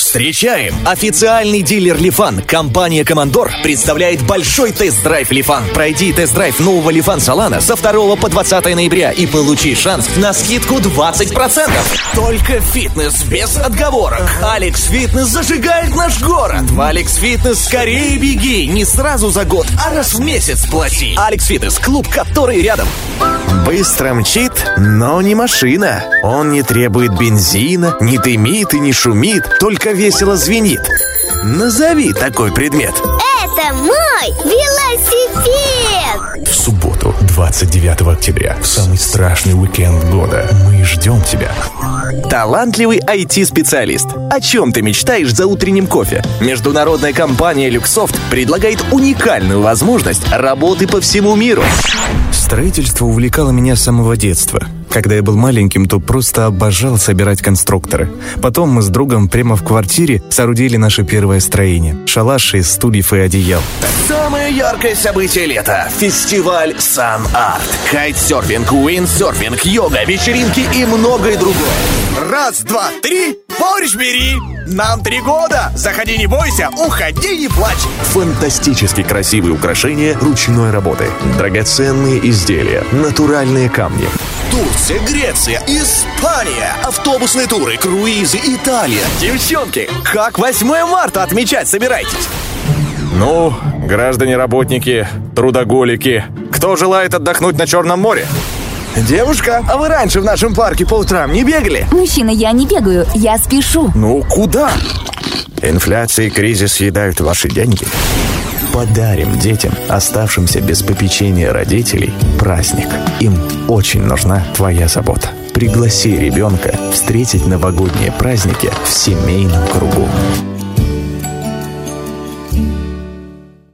Встречаем! Официальный дилер Лифан, компания Командор, представляет большой тест-драйв Лифан. Пройди тест-драйв нового Лифан Солана со 2 по 20 ноября и получи шанс на скидку 20%. Только фитнес без отговорок. Алекс Фитнес зажигает наш город. В Алекс Фитнес скорее беги. Не сразу за год, а раз в месяц плати. Алекс Фитнес, клуб, который рядом. Быстро мчит, но не машина. Он не требует бензина, не дымит и не шумит, только весело звенит. Назови такой предмет. Это мой велосипед! В субботу, 29 октября, в самый страшный уикенд года, мы ждем тебя. Талантливый IT-специалист. О чем ты мечтаешь за утренним кофе? Международная компания Люксофт предлагает уникальную возможность работы по всему миру. Строительство увлекало меня с самого детства. Когда я был маленьким, то просто обожал собирать конструкторы. Потом мы с другом прямо в квартире соорудили наше первое строение. Шалаш из стульев и одеял. Самое яркое событие лета – фестиваль Sun Art. Кайтсерфинг, уиндсерфинг, йога, вечеринки и многое другое. Раз, два, три, борщ бери! Нам 3 года! Заходи, не бойся, уходи, не плачь! Фантастически красивые украшения ручной работы, драгоценные изделия, натуральные камни. Турция, Греция, Испания, автобусные туры, круизы, Италия. Девчонки, как 8 марта отмечать собираетесь? Ну, граждане-работники, трудоголики, кто желает отдохнуть на Черном море? Девушка, а вы раньше в нашем парке по утрам не бегали? Мужчина, я не бегаю, я спешу. Ну, куда? Инфляция и кризис съедают ваши деньги. Подарим детям, оставшимся без попечения родителей, праздник. Им очень нужна твоя забота. Пригласи ребенка встретить новогодние праздники в семейном кругу.